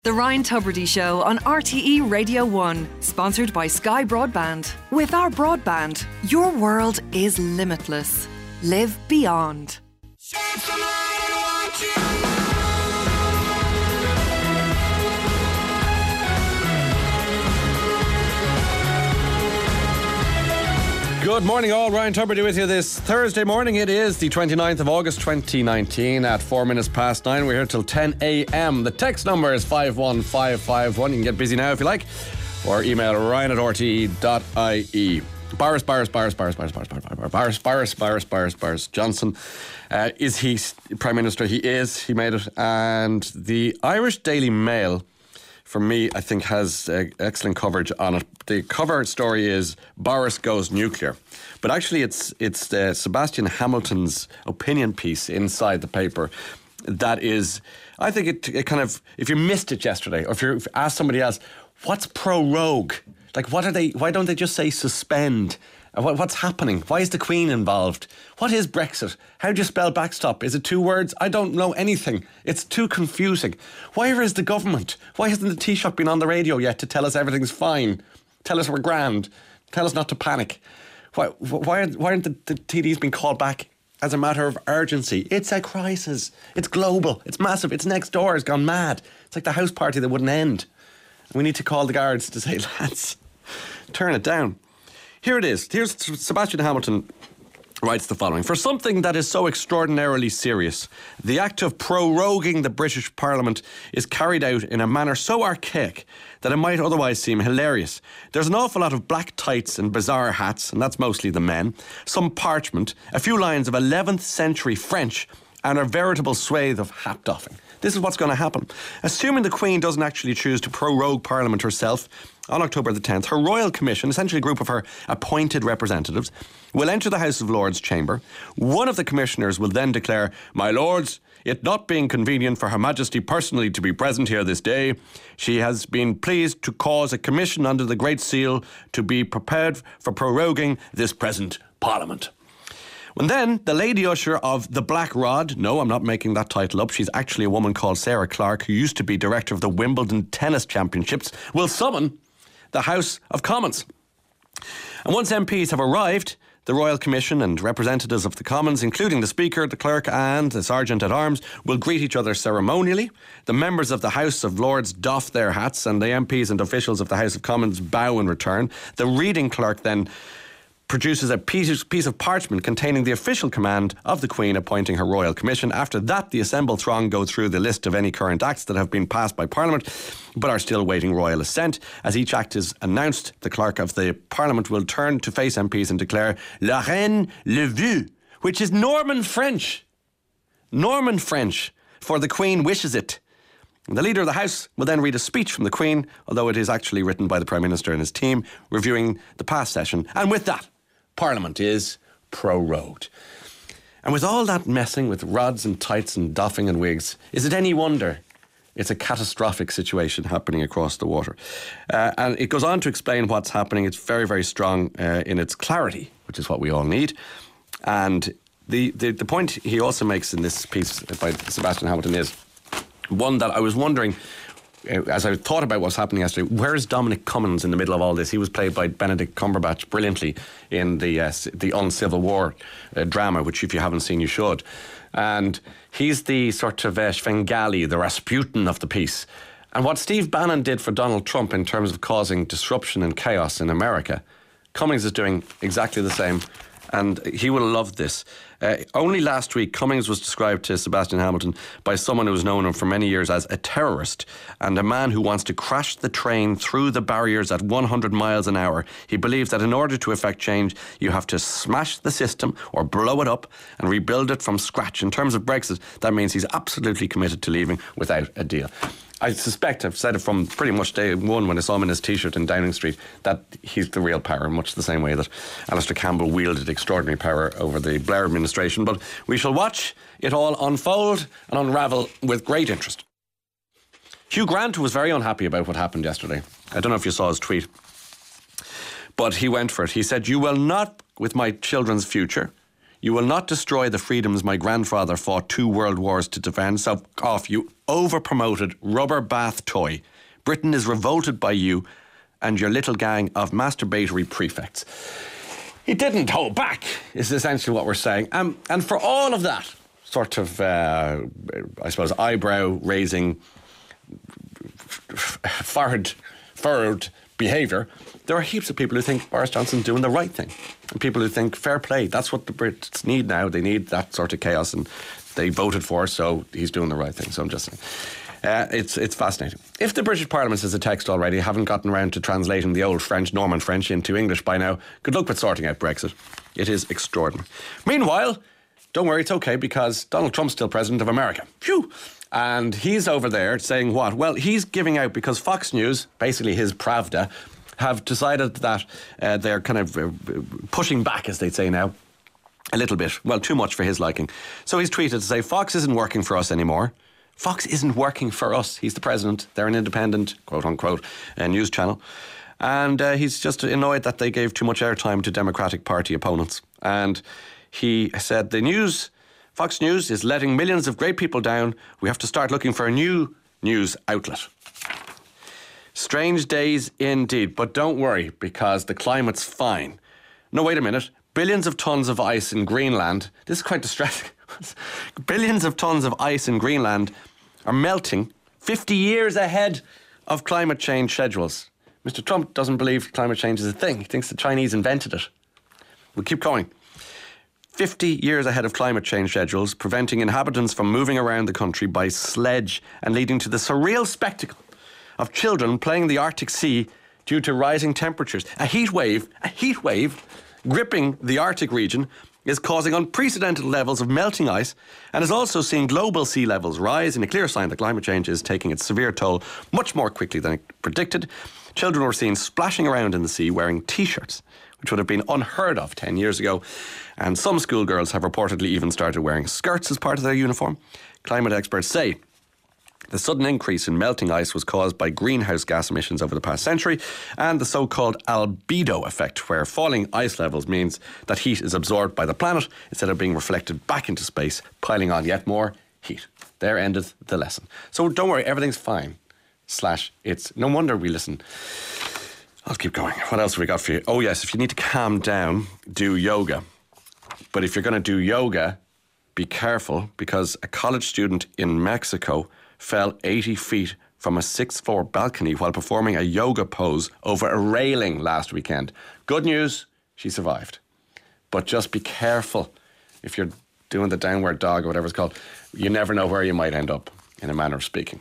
The Ryan Tubridy Show on RTE Radio 1, sponsored by Sky Broadband. With our broadband, your world is limitless. Live beyond. Good morning all, Ryan Tubridy with you this Thursday morning. It is the 29th of August 2019 at 4 minutes past 9. We're here till 10 a.m. The text number is 51551. You can get busy now if you like, or email ryan@rte.ie. Boris Johnson. Is he Prime Minister? He is. He made it. And the Irish Daily Mail, for me, I think has excellent coverage on it. The cover story is Boris goes nuclear. But actually it's Sebastian Hamilton's opinion piece inside the paper that is, I think it kind of, if you missed it yesterday, or if you asked somebody else, what's prorogue? Like, why don't they just say suspend? What's happening? Why is the Queen involved? What is Brexit? How do you spell backstop? Is it 2 words? I don't know anything. It's too confusing. Where is the government? Why hasn't the Taoiseach been on the radio yet to tell us everything's fine? Tell us we're grand. Tell us not to panic. Why aren't the TDs being called back as a matter of urgency? It's a crisis. It's global. It's massive. It's next door. It's gone mad. It's like the house party that wouldn't end. We need to call the guards to say, lads, turn it down. Here it is. Here's Sebastian Hamilton writes the following. For something that is so extraordinarily serious, the act of proroguing the British Parliament is carried out in a manner so archaic that it might otherwise seem hilarious. There's an awful lot of black tights and bizarre hats, and that's mostly the men, some parchment, a few lines of 11th century French, and a veritable swathe of hat doffing. This is what's going to happen. Assuming the Queen doesn't actually choose to prorogue Parliament herself, on October the 10th, her Royal Commission, essentially a group of her appointed representatives, will enter the House of Lords chamber. One of the commissioners will then declare, "My Lords, it not being convenient for Her Majesty personally to be present here this day, she has been pleased to cause a commission under the Great Seal to be prepared for proroguing this present Parliament." And then the Lady Usher of the Black Rod, no, I'm not making that title up, she's actually a woman called Sarah Clark, who used to be director of the Wimbledon Tennis Championships, will summon the House of Commons. And once MPs have arrived, the Royal Commission and representatives of the Commons, including the Speaker, the Clerk and the Sergeant-at-Arms, will greet each other ceremonially. The members of the House of Lords doff their hats and the MPs and officials of the House of Commons bow in return. The reading clerk then produces a piece of parchment containing the official command of the Queen appointing her Royal Commission. After that, the assembled throng go through the list of any current acts that have been passed by Parliament but are still waiting royal assent. As each act is announced, the Clerk of the Parliament will turn to face MPs and declare La Reine le veut, which is Norman French. Norman French, for the Queen wishes it. The Leader of the House will then read a speech from the Queen, although it is actually written by the Prime Minister and his team, reviewing the past session. And with that, Parliament is prorogued. And with all that messing with rods and tights and doffing and wigs, is it any wonder it's a catastrophic situation happening across the water? And it goes on to explain what's happening. It's very, very strong in its clarity, which is what we all need. And the point he also makes in this piece by Sebastian Hamilton is one that I was wondering, as I thought about what's happening yesterday, where is Dominic Cummings in the middle of all this? He was played by Benedict Cumberbatch brilliantly in the Uncivil War drama, which if you haven't seen, you should. And he's the sort of Svengali, the Rasputin of the piece. And what Steve Bannon did for Donald Trump in terms of causing disruption and chaos in America, Cummings is doing exactly the same. And he will love this. Only last week, Cummings was described to Sebastian Hamilton by someone who has known him for many years as a terrorist and a man who wants to crash the train through the barriers at 100 miles an hour. He believes that in order to effect change, you have to smash the system or blow it up and rebuild it from scratch. In terms of Brexit, that means he's absolutely committed to leaving without a deal. I suspect, I've said it from pretty much day one when I saw him in his T-shirt in Downing Street, that he's the real power, much the same way that Alistair Campbell wielded extraordinary power over the Blair administration. But we shall watch it all unfold and unravel with great interest. Hugh Grant was very unhappy about what happened yesterday. I don't know if you saw his tweet, but he went for it. He said, "You will not with my children's future. You will not destroy the freedoms my grandfather fought 2 world wars to defend. So off, you over-promoted rubber bath toy. Britain is revolted by you and your little gang of masturbatory prefects. He didn't hold back, is essentially what we're saying. And for all of that sort of, I suppose, eyebrow-raising, furrowed behaviour, there are heaps of people who think Boris Johnson's doing the right thing. And people who think, fair play, that's what the Brits need now. They need that sort of chaos, and they voted for, so he's doing the right thing. So I'm just saying. It's fascinating. If the British Parliament has a text already, haven't gotten around to translating the old French, Norman French, into English by now, good luck with sorting out Brexit. It is extraordinary. Meanwhile, don't worry, it's okay, because Donald Trump's still President of America. Phew! And he's over there saying what? Well, he's giving out because Fox News, basically his Pravda, have decided that they're kind of pushing back, as they say now, a little bit. Well, too much for his liking. So he's tweeted to say, Fox isn't working for us anymore. Fox isn't working for us. He's the president. They're an independent, quote-unquote, news channel. And he's just annoyed that they gave too much airtime to Democratic Party opponents. And he said, Fox News is letting millions of great people down. We have to start looking for a new news outlet. Strange days indeed. But don't worry, because the climate's fine. No, wait a minute. Billions of tons of ice in Greenland. This is quite distressing. Billions of tons of ice in Greenland are melting 50 years ahead of climate change schedules. Mr. Trump doesn't believe climate change is a thing. He thinks the Chinese invented it. We'll keep going. 50 years ahead of climate change schedules, preventing inhabitants from moving around the country by sledge and leading to the surreal spectacle of children playing in the Arctic Sea due to rising temperatures. A heat wave gripping the Arctic region is causing unprecedented levels of melting ice and is also seeing global sea levels rise, in a clear sign that climate change is taking its severe toll much more quickly than predicted. Children were seen splashing around in the sea wearing T-shirts, which would have been unheard of 10 years ago. And some schoolgirls have reportedly even started wearing skirts as part of their uniform. Climate experts say the sudden increase in melting ice was caused by greenhouse gas emissions over the past century and the so-called albedo effect, where falling ice levels means that heat is absorbed by the planet instead of being reflected back into space, piling on yet more heat. There endeth the lesson. So don't worry, everything's fine. It's no wonder we listen. I'll keep going. What else have we got for you? Oh yes, if you need to calm down, do yoga. But if you're going to do yoga, be careful, because a college student in Mexico fell 80 feet from a 6th floor balcony while performing a yoga pose over a railing last weekend. Good news, she survived. But just be careful if you're doing the downward dog or whatever it's called. You never know where you might end up, in a manner of speaking.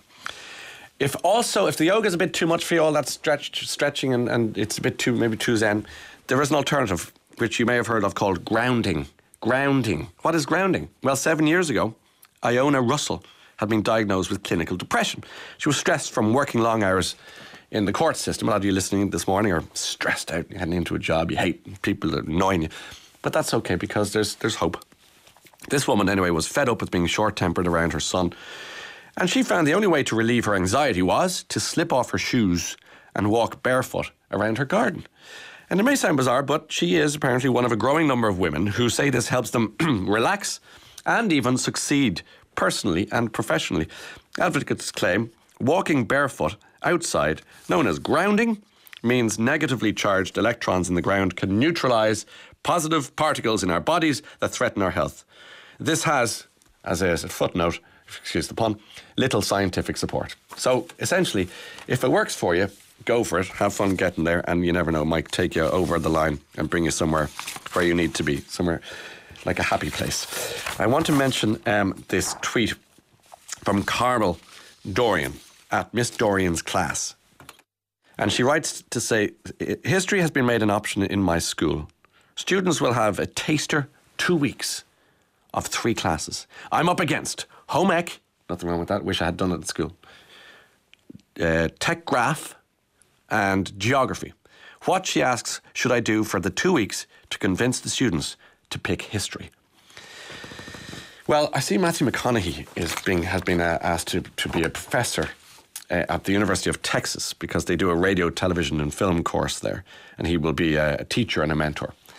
If the yoga is a bit too much for you, all that stretching and it's a bit maybe too zen, there is an alternative, which you may have heard of, called grounding. Grounding. What is grounding? Well, 7 years ago, Iona Russell had been diagnosed with clinical depression. She was stressed from working long hours in the court system. A lot of you listening this morning are stressed out, heading into a job you hate, people are annoying you. But that's okay, because there's hope. This woman, anyway, was fed up with being short-tempered around her son. And she found the only way to relieve her anxiety was to slip off her shoes and walk barefoot around her garden. And it may sound bizarre, but she is apparently one of a growing number of women who say this helps them relax and even succeed personally and professionally. Advocates claim walking barefoot outside, known as grounding, means negatively charged electrons in the ground can neutralise positive particles in our bodies that threaten our health. This has, as a footnote, excuse the pun, little scientific support. So essentially, if it works for you, go for it, have fun getting there, and you never know, it might take you over the line and bring you somewhere where you need to be, somewhere like a happy place. I want to mention this tweet from Carmel Dorian at Miss Dorian's class. And she writes to say, history has been made an option in my school. Students will have a taster 2 weeks of 3 classes. I'm up against home ec, nothing wrong with that, wish I had done it at school, tech graph, and geography. What, she asks, should I do for the 2 weeks to convince the students to pick history? Well, I see Matthew McConaughey has been asked to be a professor at the University of Texas, because they do a radio, television and film course there, and he will be a teacher and a mentor.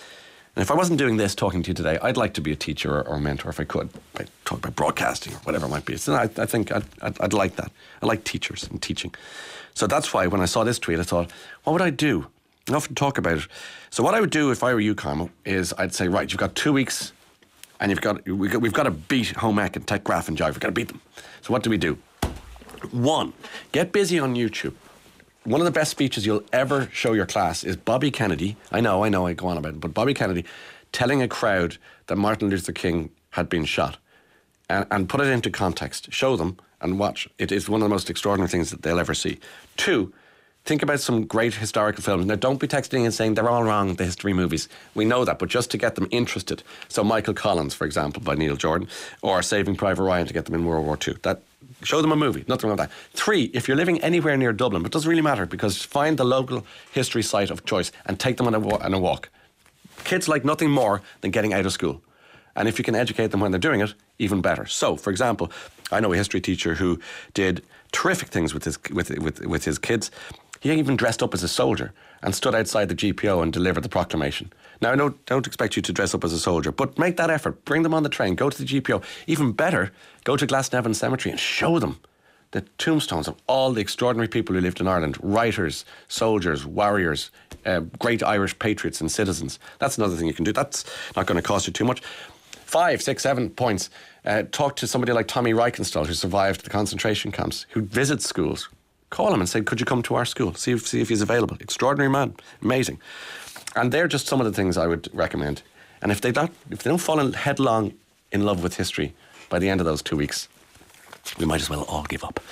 And if I wasn't doing this, talking to you today, I'd like to be a teacher or a mentor if I could. I talk about broadcasting or whatever it might be. So I think I'd like that. I like teachers and teaching. So that's why when I saw this tweet, I thought, what would I do? I often talk about it. So what I would do if I were you, Carmel, is I'd say, right, you've got 2 weeks and we've got to beat home ec and tech, graph and jive. We've got to beat them. So what do? 1, get busy on YouTube. One of the best speeches you'll ever show your class is Bobby Kennedy. I know, I go on about it, but Bobby Kennedy telling a crowd that Martin Luther King had been shot and put it into context. Show them and watch. It is one of the most extraordinary things that they'll ever see. 2, think about some great historical films. Now, don't be texting and saying they're all wrong, the history movies. We know that, but just to get them interested. So Michael Collins, for example, by Neil Jordan, or Saving Private Ryan to get them in World War II. Show them a movie, nothing wrong with that. 3, if you're living anywhere near Dublin, but it doesn't really matter, because find the local history site of choice and take them on a walk. Kids like nothing more than getting out of school. And if you can educate them when they're doing it, even better. So, for example, I know a history teacher who did terrific things with his kids. He even dressed up as a soldier and stood outside the GPO and delivered the proclamation. Now, I don't expect you to dress up as a soldier, but make that effort. Bring them on the train. Go to the GPO. Even better, go to Glasnevin Cemetery and show them the tombstones of all the extraordinary people who lived in Ireland. Writers, soldiers, warriors, great Irish patriots and citizens. That's another thing you can do. That's not going to cost you too much. 5, 6, 7 points. Talk to somebody like Tommy Reichenstahl, who survived the concentration camps, who visits schools. Call him and say, could you come to our school? See if he's available. Extraordinary man. Amazing. And they're just some of the things I would recommend. And if they don't fall headlong in love with history by the end of those 2 weeks, we might as well all give up.